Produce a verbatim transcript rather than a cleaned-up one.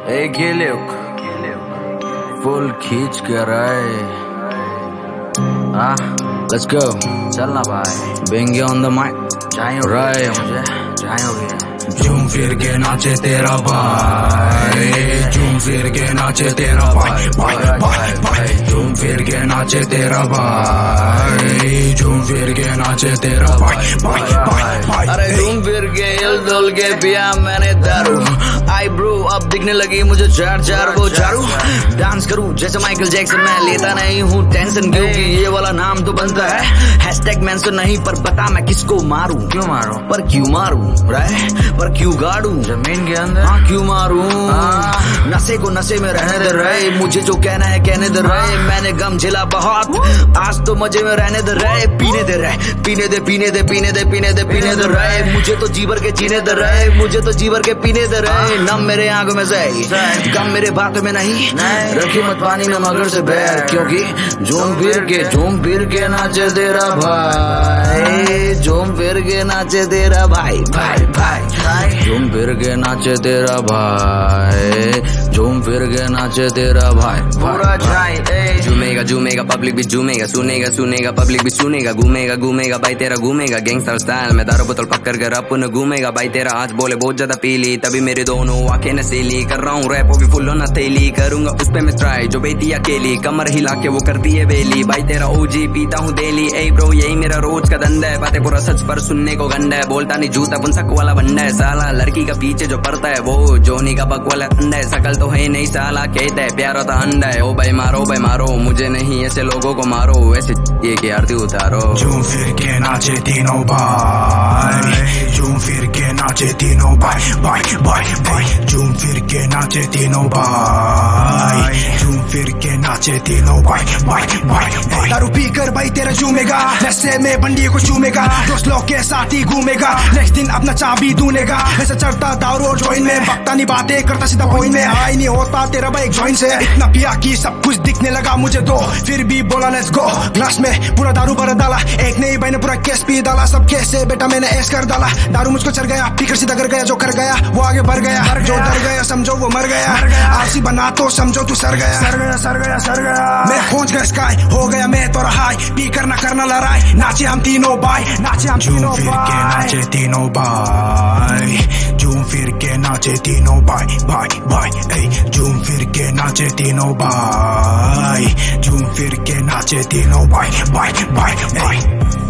एक ये look full खींच कर आए। हाँ लेट्स गो, चलना भाई। बेंगे ऑन द माइक, चाहिए राय मुझे, चाहिए हो गया। झूम फिर के नाचे तेरा भाई, झूम फिर के नाचे तेरा भाई, भाई भाई भाई। झूम फिर के नाचे तेरा भाई, झूम फिर के नाचे तेरा भाई, भाई भाई भाई। अरे झूम फिर के हिल डुल के पिया मैंने दारू। आई ब्रो अब दिखने लगी मुझे चार चार वो चारू। डांस करूं जैसे माइकल जैक्सन, मैं लेता नहीं हूँ टेंशन, क्योंकि ये वाला नाम तो बनता है। हैशटैग मेंशन नहीं, पर बता मैं किसको मारूं। क्यों मारूं? पर क्यों मारूं राय, पर क्यों गाड़ू जमीन के अंदर। हाँ क्यों मारूं, नशे को नशे में रहने दे रहे, मुझे जो कहना है कहने दे रहे। मैंने गम झेला बहुत, आज तो मजे में रहने दे रहे। पीने दे रहे, पीने दे पीने दे पीने दे पीने दे पीने दे रहे। मुझे तो जीवर के जीने दे रहे, मुझे तो जीवर के पीने दे रहे। नम मेरे आंखों में से गम मेरे बातों में नहीं, रखी मत पानी में मगर से बैर, क्योंकि झूम फिर के झूम फिर के नाचे तेरा भाई, झूम फिर के नाचे तेरा भाई भाई भाई। झूम फिर के नाचे तेरा भाई, झूम फिर के नाचे तेरा भाई पूरा जाए। झूमेगा झूमेगा पब्लिक भी झूमेगा, सुनेगा सुनेगा पब्लिक भी सुनेगा। घूमेगा घूमेगा भाई तेरा घूमेगा, गैंगस्टर स्टाइल में दारू बोतल पकड़ कर अपन घूमेगा। भाई तेरा आज बोले बहुत ज्यादा पीली, तभी मेरे दोनों आंखें नशीली। कर रहा हूँ रैप भी फुल न थैली, करूंगा उस पे मैं ट्राई जो बेटी अकेली। कमर हिला के वो करती है बेली, भाई तेरा ओजी पीता हूँ डेली। ए ब्रो यही मेरा रोज का धंधा है, बातें पूरा सच पर सुनने को गंदा है। बोलता नहीं जूता पुंसक वाला बंदा है साला, लड़की का पीछे जो पड़ता है वो जोनी का बक वाला अंडा है। सकल तो है नहीं साला, कहता है प्यारा था अंडा है। ओ भाई मारो भाई मारो, मुझे नहीं ऐसे लोगों को मारो, वैसे ये की आरती उतारो। झूम फिर के नाचे तीनों भाई, झूम फिर के नाचे तीनों भाई भाई भाई भाई। झूम फिर के नाचे तीनों भाई, झूम फिर के नाचे तीनों भाई भाई भाई भाई। दारू पी कर भाई तेरा झूमेगा, नशे में बंडी को चूमेगा, दोस्त लोग के साथ ही घूमेगा। नेक्स्ट दिन अपना चाबी ढूंढेगा, ऐसा चढ़ता दारू और जॉइन में, बकता नहीं बातें करता सीधा पॉइंट में। हाई नहीं होता तेरा भाई जॉइन से, इतना पिया कि सब कुछ दिखने लगा मुझे तो, फिर भी बोला लेट्स गो। ग्लास में पूरा दारू भर डाला, एक नहीं भाई ने पूरा केस पी डाला। सब केस से बेटा मैंने ऐस कर डाला, दारू मुझको चढ़ गया, पीकर सीधा कर गया। जो कर गया वो आगे बढ़ गया, जो डर गया समझो वो मर गया। आरसी बना तो समझो तू सर गया, सर गया सर गया सर गया। मैं पहुंच गया स्काई, हो गया मैं तो हाई, पी करना करना लड़ाई। नाचे हम तीनों भाई, नाचे हम तीनों भाई, नाचे तीनों भाई। झूम फिर के नाचे तीनों भाई भाई भाई। झूम फिर के नाचे तीनों भाई, झूम फिर के नाचे तीनों भाई भाई भाई भाई।